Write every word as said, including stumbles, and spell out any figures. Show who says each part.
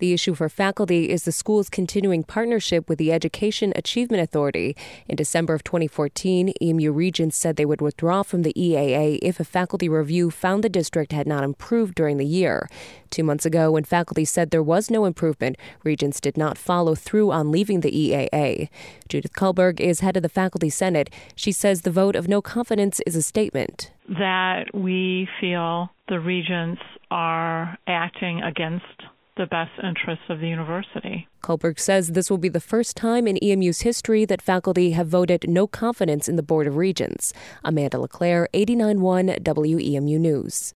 Speaker 1: The issue for faculty is the school's continuing partnership with the Education Achievement Authority. In December of twenty fourteen, E M U Regents said they would withdraw from the E A A if a faculty review found the district had not improved during the year. Two months ago, when faculty said there was no improvement, Regents did not follow through on leaving the E A A. Judith Kullberg is head of the Faculty Senate. She says the vote of no confidence is a statement
Speaker 2: that we feel the regents are acting against the best interests of the university.
Speaker 1: Kullberg says this will be the first time in E M U's history that faculty have voted no confidence in the Board of Regents. Amanda LeClaire, eighty-nine point one W E M U News.